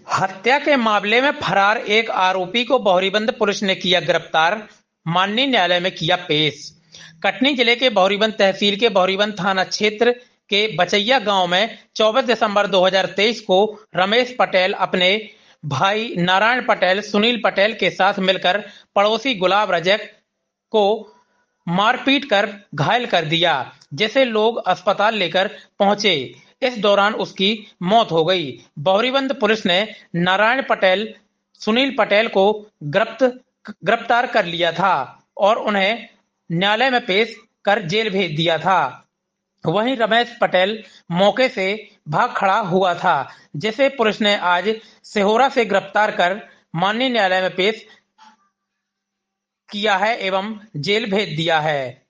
हत्या के मामले में फरार एक आरोपी को बौरीबंद पुलिस ने किया गिरफ्तार, माननीय न्यायालय में किया पेश। कटनी जिले के बौरीबंद तहसील के बौरीबंद थाना क्षेत्र के बचैया गांव में 24 दिसंबर 2023 को रमेश पटेल अपने भाई नारायण पटेल सुनील पटेल के साथ मिलकर पड़ोसी गुलाब रजक को मारपीट कर घायल कर दिया, जिसे लोग अस्पताल लेकर पहुंचे। इस दौरान उसकी मौत हो गई। बौरीबंद पुलिस ने नारायण पटेल सुनील पटेल को गिरफ्तार कर लिया था और उन्हें न्यायालय में पेश कर जेल भेज दिया था। वहीं रमेश पटेल मौके से भाग खड़ा हुआ था, जिसे पुलिस ने आज सिहोरा से गिरफ्तार कर माननीय न्यायालय में पेश किया है एवं जेल भेज दिया है।